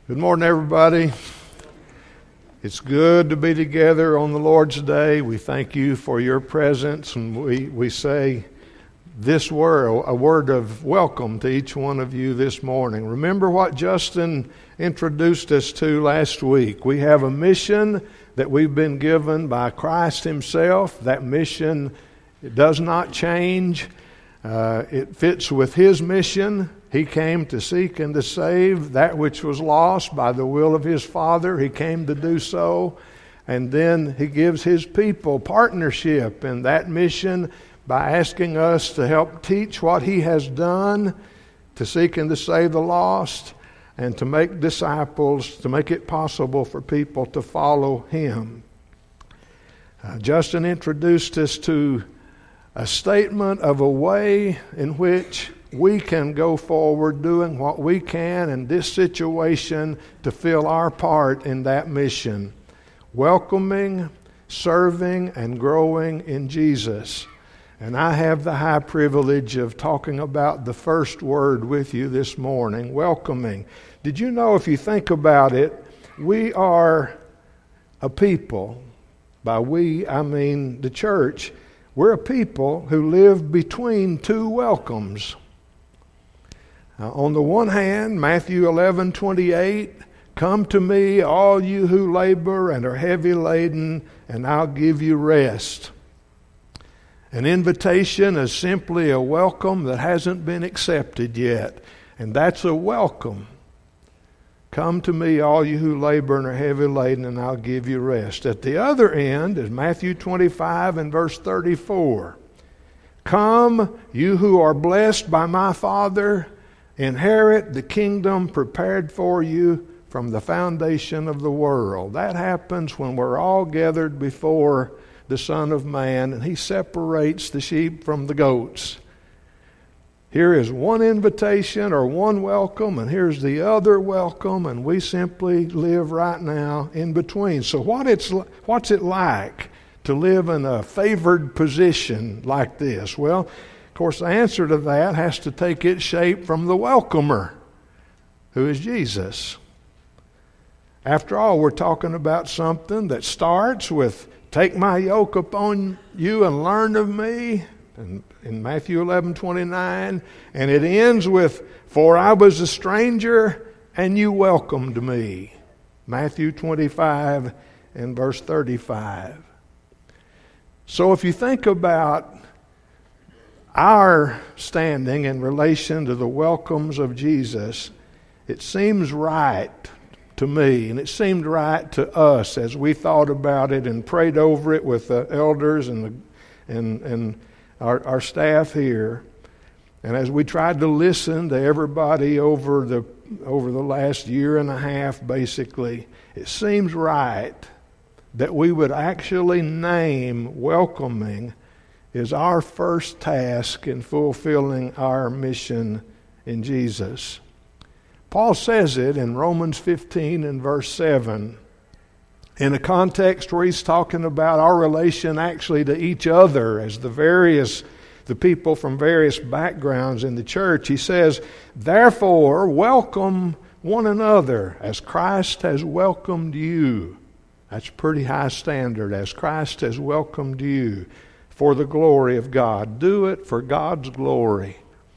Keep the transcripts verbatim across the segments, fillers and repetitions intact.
Good morning, everybody. It's good to be together on the Lord's Day. We thank you for your presence, and we, we say this word, a word of welcome to each one of you this morning. Remember what Justin introduced us to last week. We have a mission that we've been given by Christ Himself. That mission it does not change. Uh, it fits with His mission. He came to seek and to save that which was lost by the will of His Father. He came to do so. And then He gives His people partnership in that mission by asking us to help teach what He has done, to seek and to save the lost, and to make disciples, to make it possible for people to follow Him. Uh, Justin introduced us to a statement of a way in which we can go forward doing what we can in this situation to fill our part in that mission. Welcoming, serving, and growing in Jesus. And I have the high privilege of talking about the first word with you this morning, welcoming. Did you know, if you think about it, we are a people. By we, I mean the church. We're a people who live between two welcomes. Uh, on the one hand, Matthew eleven twenty-eight, "Come to me, all you who labor and are heavy laden, and I'll give you rest." An invitation is simply a welcome that hasn't been accepted yet, and that's a welcome. Come to me, all you who labor and are heavy laden, and I'll give you rest. At the other end is Matthew twenty-five and verse thirty-four. "Come, you who are blessed by my Father, inherit the kingdom prepared for you from the foundation of the world." That happens when we're all gathered before the Son of Man, and He separates the sheep from the goats. Here is one invitation or one welcome, and here's the other welcome, and we simply live right now in between. So what it's what's it like to live in a favored position like this? Well, of course, the answer to that has to take its shape from the welcomer, who is Jesus. After all, we're talking about something that starts with, "Take my yoke upon you and learn of me," in, in Matthew eleven twenty-nine, and it ends with, "For I was a stranger and you welcomed me," Matthew twenty-five and verse thirty-five. So if you think about our standing in relation to the welcomes of Jesus, it seems right to me, and it seemed right to us as we thought about it and prayed over it with the elders and the, and and our, our staff here, and as we tried to listen to everybody over the over the last year and a half, basically, it seems right that we would actually name welcoming is our first task in fulfilling our mission in Jesus. Paul says it in Romans fifteen and verse seven, in a context where he's talking about our relation actually to each other as the various, the people from various backgrounds in the church. He says, "Therefore, welcome one another as Christ has welcomed you." That's a pretty high standard, as Christ has welcomed you for the glory of God. Do it for God's glory.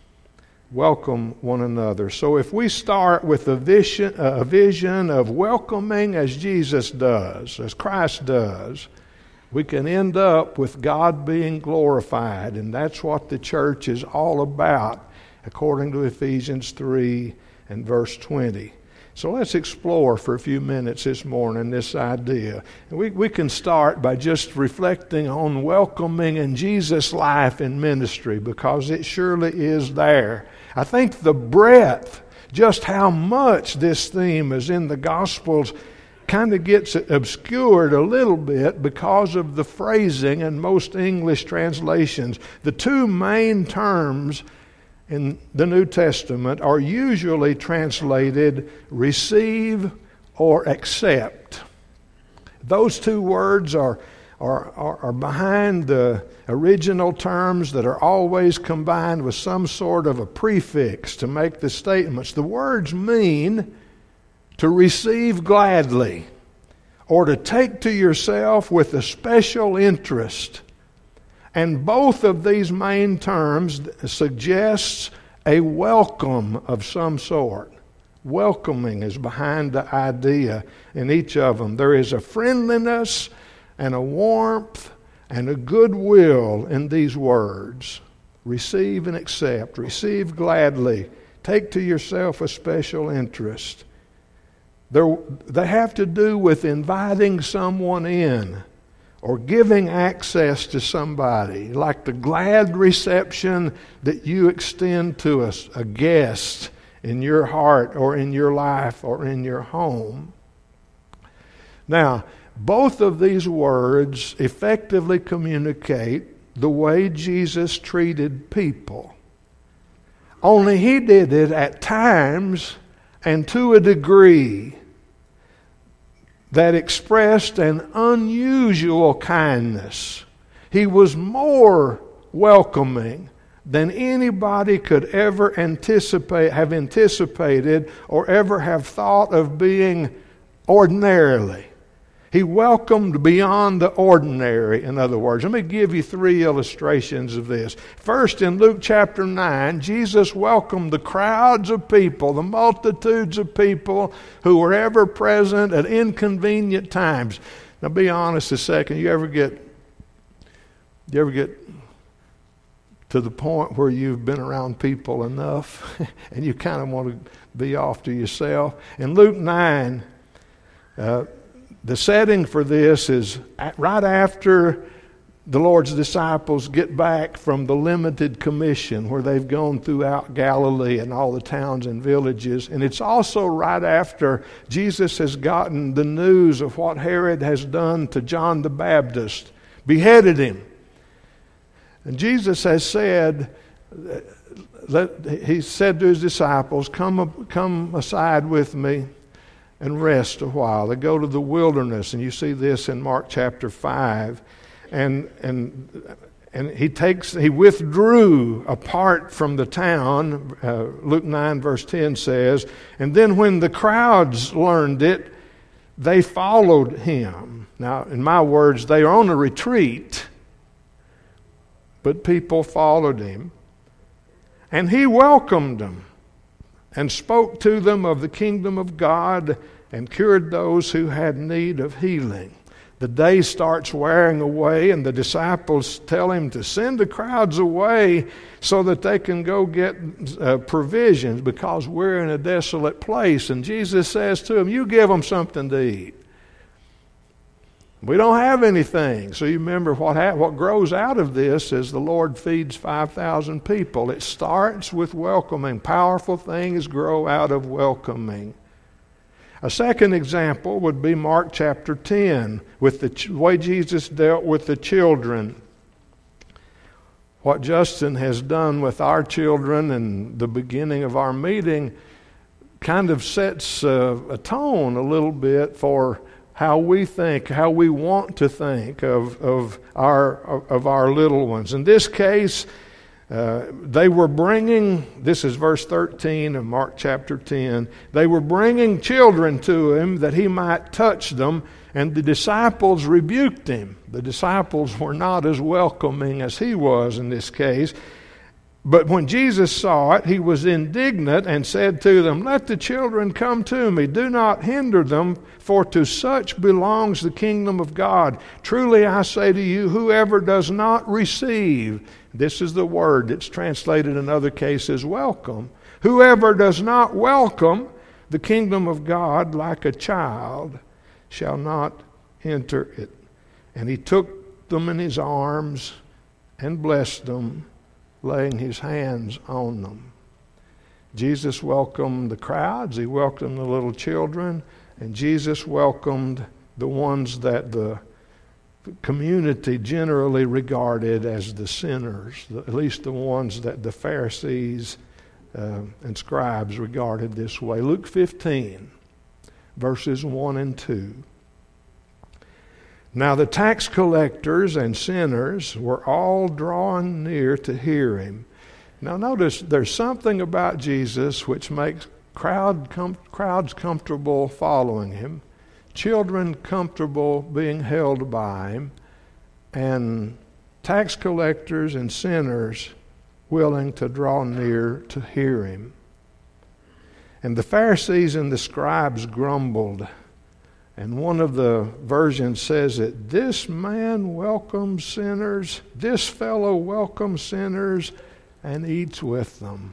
Welcome one another. So if we start with a vision, a vision of welcoming as Jesus does, as Christ does, we can end up with God being glorified. And that's what the church is all about, according to Ephesians three and verse twenty. So let's explore for a few minutes this morning this idea. We, we can start by just reflecting on welcoming in Jesus' life and ministry, because it surely is there. I think the breadth, just how much this theme is in the Gospels, kind of gets obscured a little bit because of the phrasing in most English translations. The two main terms in the New Testament are usually translated receive or accept. Those two words are, are, are, are behind the original terms that are always combined with some sort of a prefix to make the statements. The words mean to receive gladly, or to take to yourself with a special interest. And both of these main terms suggests a welcome of some sort. Welcoming is behind the idea in each of them. There is a friendliness and a warmth and a goodwill in these words. Receive and accept. Receive gladly. Take to yourself a special interest. They're, they have to do with inviting someone in or giving access to somebody, like the glad reception that you extend to us, a guest in your heart or in your life or in your home. Now, both of these words effectively communicate the way Jesus treated people. Only he did it at times and to a degree that expressed an unusual kindness. He was more welcoming than anybody could ever anticipate, have anticipated or ever have thought of being ordinarily. He welcomed beyond the ordinary, in other words. Let me give you three illustrations of this. First, in Luke chapter nine, Jesus welcomed the crowds of people, the multitudes of people who were ever present at inconvenient times. Now, be honest a second. You ever get, you ever get to the point where you've been around people enough and you kind of want to be off to yourself? In Luke nine, uh, the setting for this is right after the Lord's disciples get back from the limited commission where they've gone throughout Galilee and all the towns and villages. And it's also right after Jesus has gotten the news of what Herod has done to John the Baptist, beheaded him. And Jesus has said, let, he said to his disciples, come, come aside with me and rest a while. They go to the wilderness, and you see this in Mark chapter five. And and and he takes he withdrew apart from the town. Uh, Luke nine verse ten says, and then when the crowds learned it, they followed him. Now, in my words, they are on a retreat, but people followed him, and he welcomed them and spoke to them of the kingdom of God and cured those who had need of healing. The day starts wearing away, and the disciples tell him to send the crowds away so that they can go get uh, provisions because we're in a desolate place. And Jesus says to them, you give them something to eat. We don't have anything. So you remember what ha- what grows out of this is the Lord feeds five thousand people. It starts with welcoming. Powerful things grow out of welcoming. A second example would be Mark chapter ten, with the ch- way Jesus dealt with the children. What Justin has done with our children and the beginning of our meeting kind of sets uh, a tone a little bit for how we think, how we want to think of, of, our, of our little ones. In this case, uh, they were bringing, this is verse thirteen of Mark chapter ten, they were bringing children to him that he might touch them, and the disciples rebuked him. The disciples were not as welcoming as he was in this case. But when Jesus saw it, he was indignant and said to them, let the children come to me. Do not hinder them, for to such belongs the kingdom of God. Truly I say to you, whoever does not receive, this is the word that's translated in other cases, welcome. Whoever does not welcome the kingdom of God like a child shall not enter it. And he took them in his arms and blessed them, laying his hands on them. Jesus welcomed the crowds, he welcomed the little children, and Jesus welcomed the ones that the community generally regarded as the sinners, at least the ones that the Pharisees uh, and scribes regarded this way. Luke fifteen, verses one and two. Now the tax collectors and sinners were all drawing near to hear him. Now notice there's something about Jesus which makes crowd com- crowds comfortable following him, children comfortable being held by him, and tax collectors and sinners willing to draw near to hear him. And the Pharisees and the scribes grumbled. And one of the versions says that this man welcomes sinners, this fellow welcomes sinners and eats with them.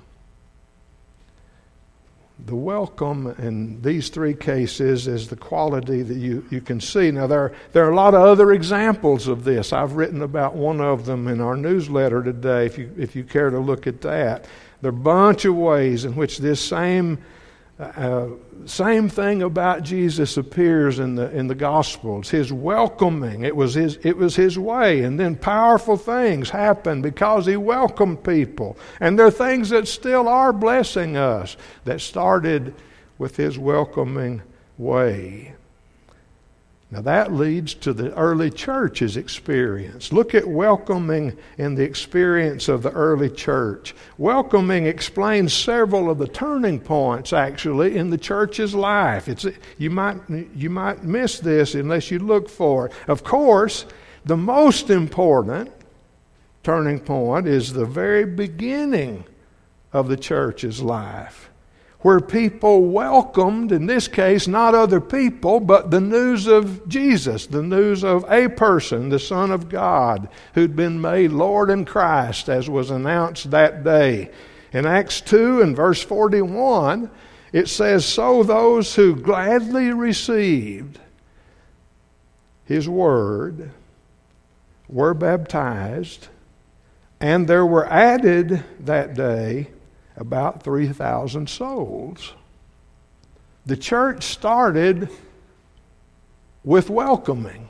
The welcome in these three cases is the quality that you, you can see. Now, there, there are a lot of other examples of this. I've written about one of them in our newsletter today, if you, if you care to look at that. There are a bunch of ways in which this same uh, same thing about Jesus appears in the in the Gospels. His welcoming, it was his it was his way, and then powerful things happen because he welcomed people. And there are things that still are blessing us that started with his welcoming way. Now that leads to the early church's experience. Look at welcoming in the experience of the early church. Welcoming explains several of the turning points, actually, in the church's life. It's, you might, you might miss this unless you look for it. Of course, the most important turning point is the very beginning of the church's life, where people welcomed, in this case, not other people, but the news of Jesus, the news of a person, the Son of God, who'd been made Lord and Christ, as was announced that day. In Acts two and verse forty-one, it says, "So those who gladly received his word were baptized, and there were added that day about three thousand souls." The church started with welcoming.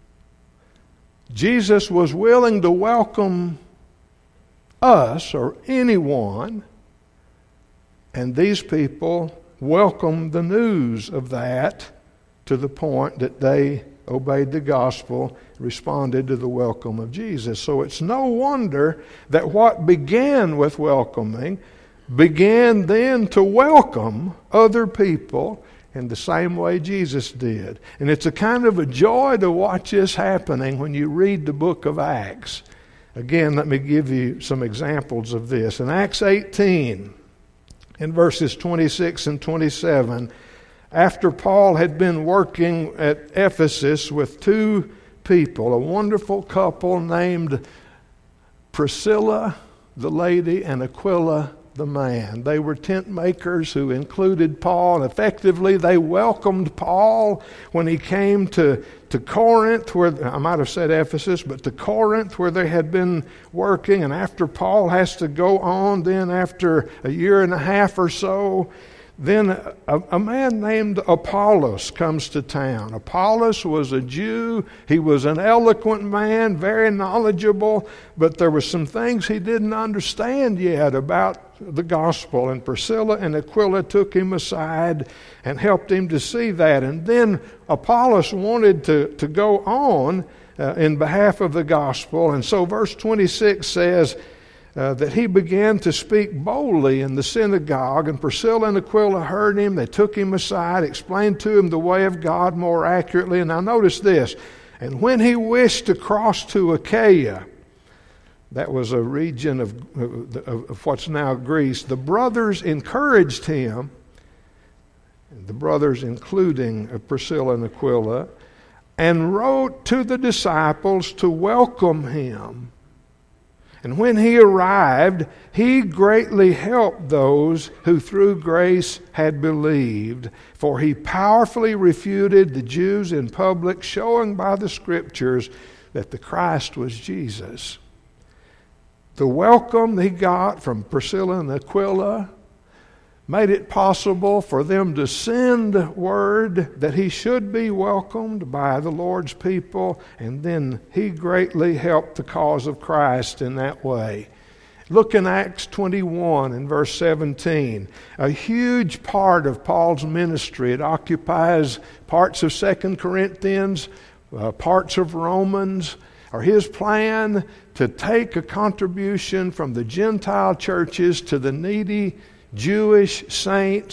Jesus was willing to welcome us or anyone, and these people welcomed the news of that to the point that they obeyed the gospel, responded to the welcome of Jesus. So it's no wonder that what began with welcoming began then to welcome other people in the same way Jesus did. And it's a kind of a joy to watch this happening when you read the book of Acts. Again, let me give you some examples of this. In Acts eighteen, in verses twenty-six and twenty-seven, after Paul had been working at Ephesus with two people, a wonderful couple named Priscilla, the lady, and Aquila, the man. They were tent makers who included Paul. Effectively, they welcomed Paul when he came to, to Corinth, where I might have said Ephesus, but to Corinth, where they had been working. And after Paul has to go on, then after a year and a half or so, then a, a man named Apollos comes to town. Apollos was a Jew. He was an eloquent man, very knowledgeable, but there were some things he didn't understand yet about the gospel. And Priscilla and Aquila took him aside and helped him to see that. And then Apollos wanted to, to go on uh, in behalf of the gospel. And so verse twenty-six says, Uh, that he began to speak boldly in the synagogue, and Priscilla and Aquila heard him. They took him aside, explained to him the way of God more accurately. And now notice this, and when he wished to cross to Achaia, that was a region of, of, of what's now Greece, the brothers encouraged him, the brothers including Priscilla and Aquila, and wrote to the disciples to welcome him. And when he arrived, he greatly helped those who through grace had believed, for he powerfully refuted the Jews in public, showing by the Scriptures that the Christ was Jesus. The welcome he got from Priscilla and Aquila made it possible for them to send word that he should be welcomed by the Lord's people, and then he greatly helped the cause of Christ in that way. Look in Acts twenty-one and verse seventeen. A huge part of Paul's ministry. It occupies parts of Second Corinthians, uh, parts of Romans, or his plan to take a contribution from the Gentile churches to the needy Jewish saints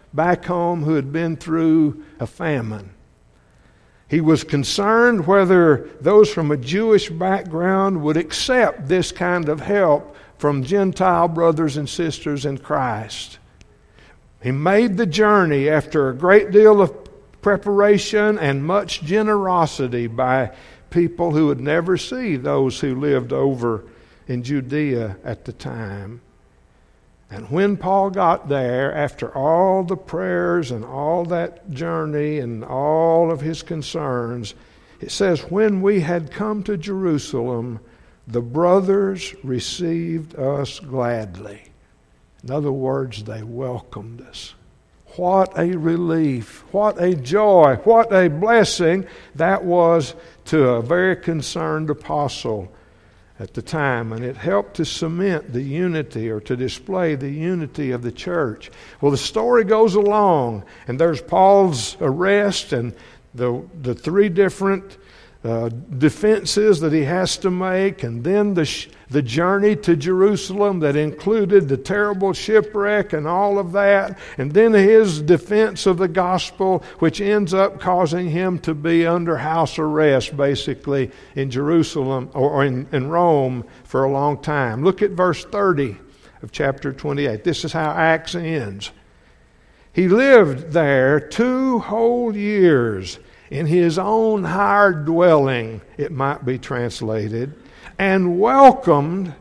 back home who had been through a famine. He was concerned whether those from a Jewish background would accept this kind of help from Gentile brothers and sisters in Christ. He made the journey after a great deal of preparation and much generosity by people who would never see those who lived over in Judea at the time. And when Paul got there, after all the prayers and all that journey and all of his concerns, it says, when we had come to Jerusalem, the brothers received us gladly. In other words, they welcomed us. What a relief, what a joy, what a blessing that was to a very concerned apostle at the time, and it helped to cement the unity or to display the unity of the church. Well, the story goes along, and there's Paul's arrest and the the three different uh, defenses that he has to make, and then the sh- the journey to Jerusalem that included the terrible shipwreck and all of that, and then his defense of the gospel, which ends up causing him to be under house arrest, basically, in Jerusalem or in, in Rome for a long time. Look at verse thirty of chapter twenty-eight. This is how Acts ends. He lived there two whole years in his own hired dwelling, it might be translated, and welcomed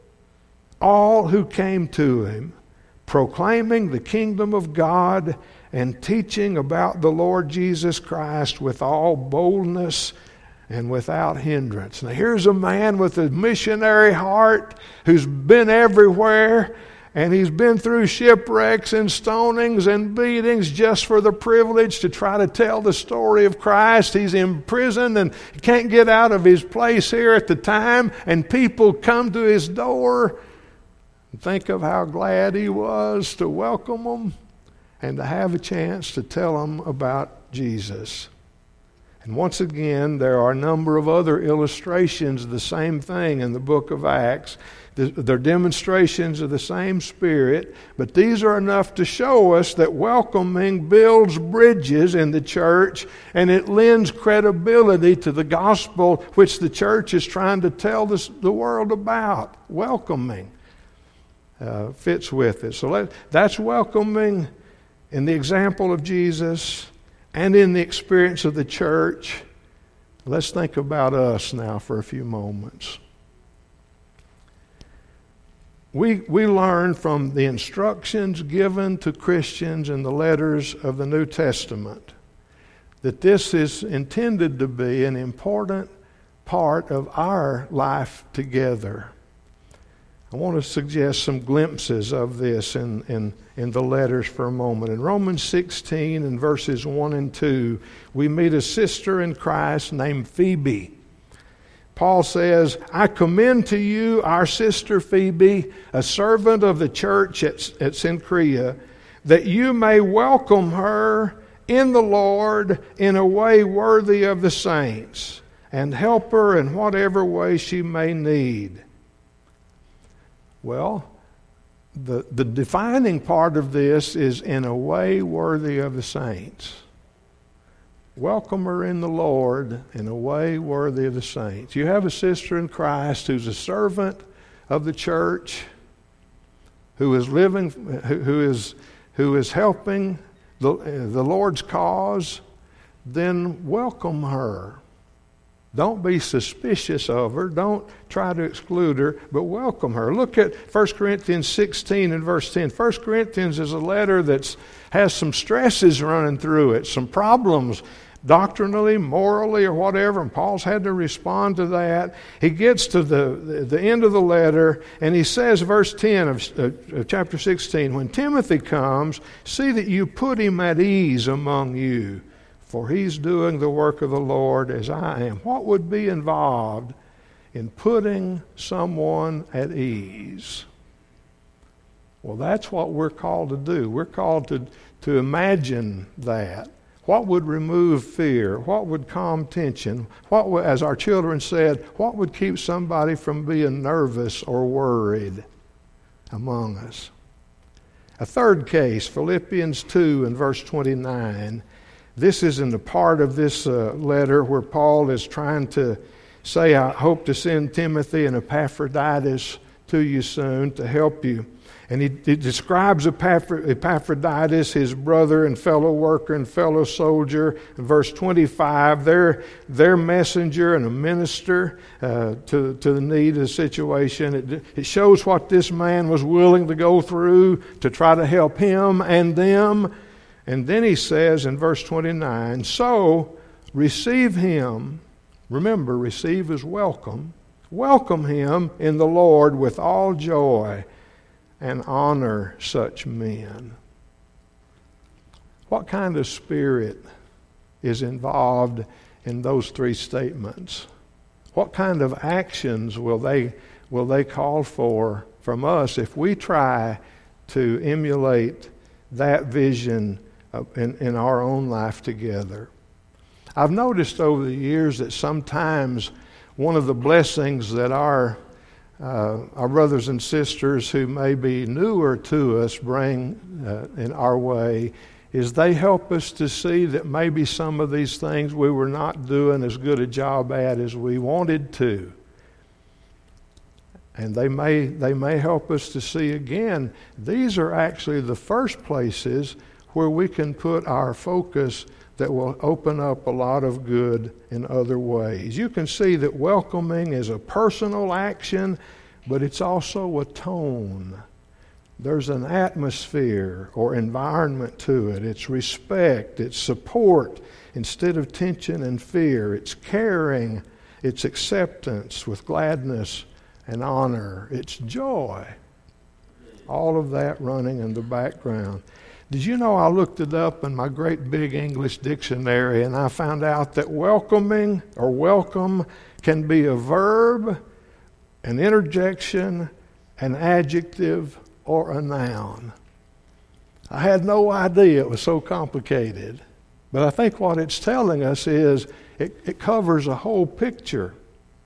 all who came to him, proclaiming the kingdom of God and teaching about the Lord Jesus Christ with all boldness and without hindrance. Now here's a man with a missionary heart who's been everywhere, and he's been through shipwrecks and stonings and beatings just for the privilege to try to tell the story of Christ. He's in prison and can't get out of his place here at the time, and people come to his door. Think of how glad he was to welcome them and to have a chance to tell them about Jesus. And once again, there are a number of other illustrations of the same thing in the book of Acts. They're demonstrations of the same Spirit, but these are enough to show us that welcoming builds bridges in the church, and it lends credibility to the gospel which the church is trying to tell this, the world about. Welcoming uh, fits with it. So let, that's welcoming in the example of Jesus and in the experience of the church. Let's think about us now for a few moments. We we learn from the instructions given to Christians in the letters of the New Testament that this is intended to be an important part of our life together. I want to suggest some glimpses of this in, in, in the letters for a moment. In Romans sixteen and verses one and two, we meet a sister in Christ named Phoebe. Paul says, I commend to you our sister Phoebe, a servant of the church at, at Cenchrea, that you may welcome her in the Lord in a way worthy of the saints, and help her in whatever way she may need. Well, the, the defining part of this is in a way worthy of the saints. Welcome her in the Lord in a way worthy of the saints. You have a sister in Christ who's a servant of the church, who is living, who is who is helping the, the Lord's cause. Then welcome her. Don't be suspicious of her. Don't try to exclude her, but welcome her. Look at First Corinthians sixteen and verse ten. First Corinthians is a letter that has some stresses running through it, some problems doctrinally, morally, or whatever, and Paul's had to respond to that. He gets to the, the end of the letter, and he says, verse ten of, of chapter sixteen, when Timothy comes, see that you put him at ease among you, for he's doing the work of the Lord as I am. What would be involved in putting someone at ease? Well, that's what we're called to do. We're called to, to imagine that. What would remove fear? What would calm tension? What would, as our children said, what would keep somebody from being nervous or worried among us? A third case, Philippians two and verse twenty-nine. This is in the part of this uh, letter where Paul is trying to say, I hope to send Timothy and Epaphroditus to you soon to help you. And he, he describes Epaphroditus, his brother and fellow worker and fellow soldier. In verse twenty-five, their, their messenger and a minister uh, to, to the need of the situation. It, it shows what this man was willing to go through to try to help him and them. And then he says in verse twenty-nine, so receive him. Remember, receive is welcome. Welcome him in the Lord with all joy, and honor such men. What kind of spirit is involved in those three statements? What kind of actions will they will they call for from us if we try to emulate that vision in, in our own life together? I've noticed over the years that sometimes one of the blessings that our Uh, our brothers and sisters who may be newer to us bring uh, in our way is they help us to see that maybe some of these things we were not doing as good a job at as we wanted to. And they may they may help us to see again, these are actually the first places where we can put our focus that will open up a lot of good in other ways. You can see that welcoming is a personal action, but it's also a tone. There's an atmosphere or environment to it. It's respect, it's support instead of tension and fear. It's caring, it's acceptance with gladness and honor. It's joy. All of that running in the background. Did you know I looked it up in my great big English dictionary and I found out that welcoming or welcome can be a verb, an interjection, an adjective, or a noun. I had no idea it was so complicated. But I think what it's telling us is it, it covers a whole picture.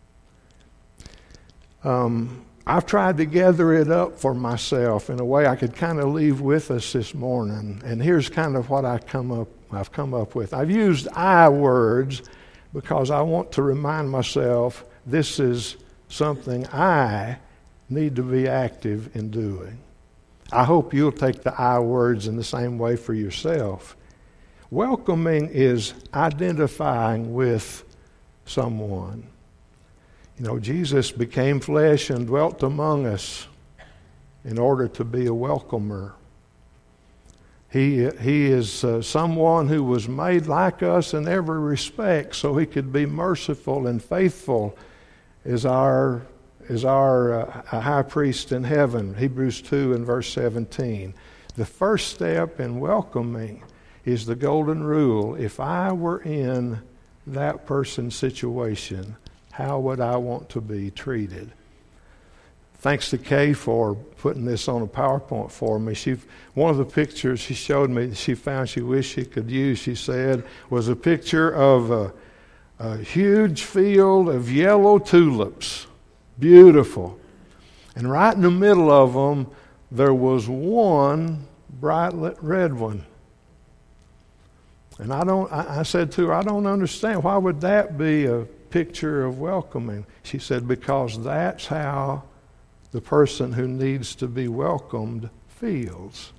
Um, I've tried to gather it up for myself in a way I could kind of leave with us this morning. And here's kind of what I come up, I've come up with. I've used I words because I want to remind myself this is something I need to be active in doing. I hope you'll take the I words in the same way for yourself. Welcoming is identifying with someone. You know, Jesus became flesh and dwelt among us in order to be a welcomer. He, he is uh, someone who was made like us in every respect so he could be merciful and faithful as our, as our uh, high priest in heaven. Hebrews two and verse seventeen. The first step in welcoming is the golden rule. If I were in that person's situation, how would I want to be treated? Thanks to Kay for putting this on a PowerPoint for me. She, one of the pictures she showed me she found she wished she could use, she said, was a picture of a, a huge field of yellow tulips. Beautiful. And right in the middle of them, there was one bright red one. And I don't. I, I said to her, I don't understand. Why would that be a picture of welcoming? She said, because that's how the person who needs to be welcomed feels.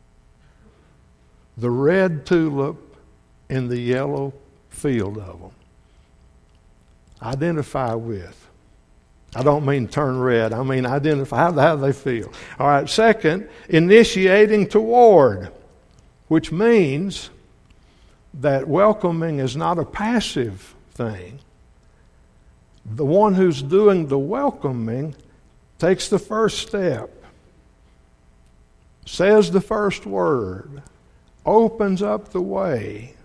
The red tulip in the yellow field of them. Identify with. I don't mean turn red. I mean identify how, how they feel. All right, second, initiating toward, which means that welcoming is not a passive thing. The one who's doing the welcoming takes the first step, says the first word, opens up the way.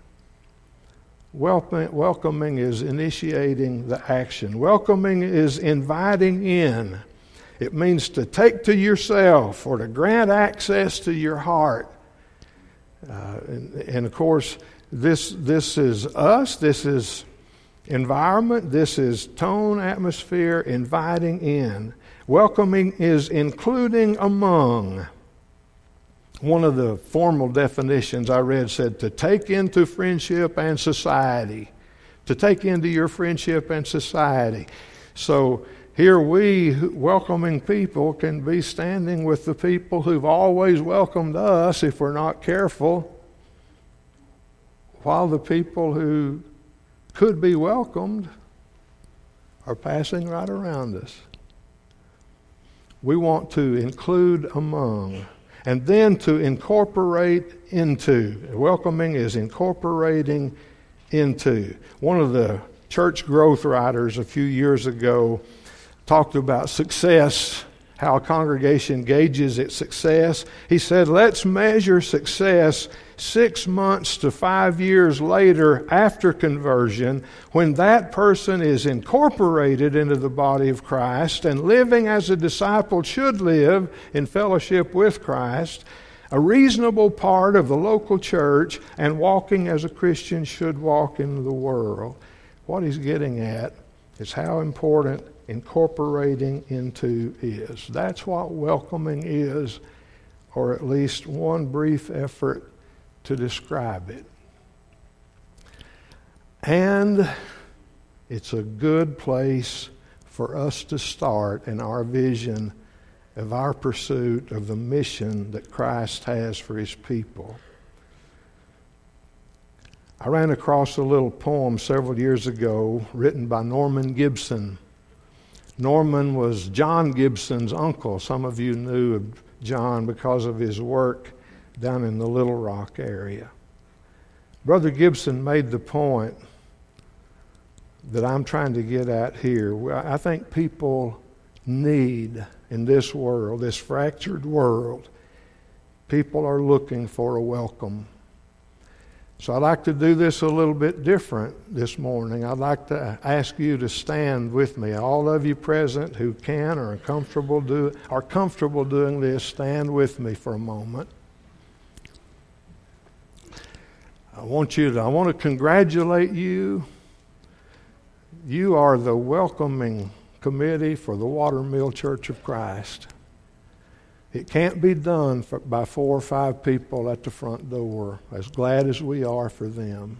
Welcoming is initiating the action. Welcoming is inviting in. It means to take to yourself or to grant access to your heart. Uh, and, and of course, this this is us. This is environment. This is tone, atmosphere, inviting in. Welcoming is including among. One of the formal definitions I read said to take into friendship and society. To take into your friendship and society. So here we, welcoming people, can be standing with the people who've always welcomed us, if we're not careful, while the people who could be welcomed are passing right around us. We want to include among, and then to incorporate into. Welcoming is incorporating into. One of the church growth writers a few years ago talked about success, how a congregation gauges its success. He said, let's measure success six months to five years later after conversion, when that person is incorporated into the body of Christ and living as a disciple should live in fellowship with Christ, a reasonable part of the local church, and walking as a Christian should walk in the world. What he's getting at is how important incorporating into is. That's what welcoming is, or at least one brief effort to describe it. And it's a good place for us to start in our vision of our pursuit of the mission that Christ has for his people. I ran across a little poem several years ago written by Norman Gibson. Norman was John Gibson's uncle. Some of you knew of John because of his work down in the Little Rock area. Brother Gibson made the point that I'm trying to get at here. I think people need, in this world, this fractured world, people are looking for a welcome. So I'd like to do this a little bit different this morning. I'd like to ask you to stand with me. All of you present who can or are comfortable do are comfortable doing this, stand with me for a moment. I want you to I want to congratulate you. You are the welcoming committee for the Watermill Church of Christ. It can't be done for, by four or five people at the front door, as glad as we are for them.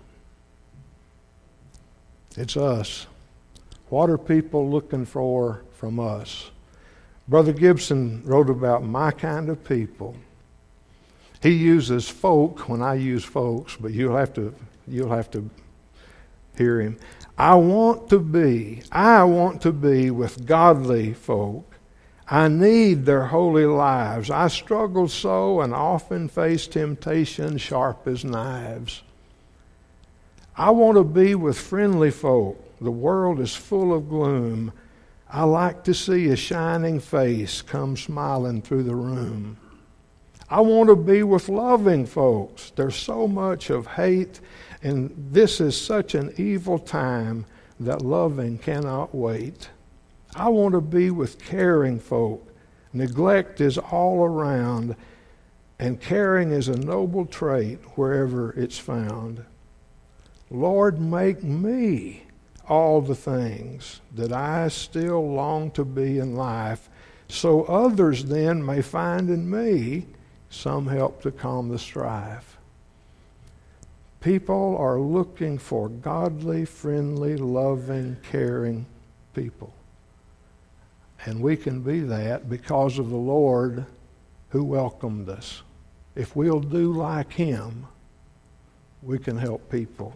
It's us. What are people looking for from us? Brother Gibson wrote about my kind of people. He uses folk when I use folks, but you'll have to you'll have to hear him. I want to be, I want to be with godly folk. I need their holy lives. I struggle so and often face temptation sharp as knives. I want to be with friendly folk. The world is full of gloom. I like to see a shining face come smiling through the room. I want to be with loving folks. There's so much of hate, and this is such an evil time that loving cannot wait. I want to be with caring folk. Neglect is all around, and caring is a noble trait wherever it's found. Lord, make me all the things that I still long to be in life, so others then may find in me some help to calm the strife. People are looking for godly, friendly, loving, caring people. And we can be that because of the Lord who welcomed us. If we'll do like him, we can help people.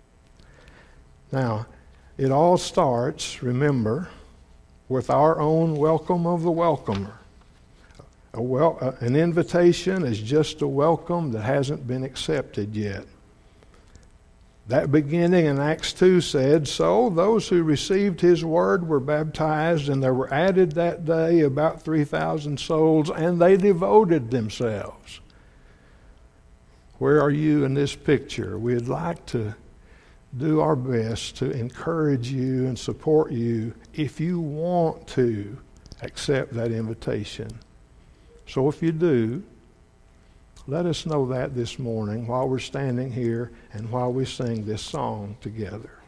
Now, it all starts, remember, with our own welcome of the welcomer. A wel- uh, an invitation is just a welcome that hasn't been accepted yet. That beginning in Acts two said, so those who received his word were baptized, and there were added that day about three thousand souls, and they devoted themselves. Where are you in this picture? We'd like to do our best to encourage you and support you if you want to accept that invitation. So if you do, let us know that this morning while we're standing here and while we sing this song together.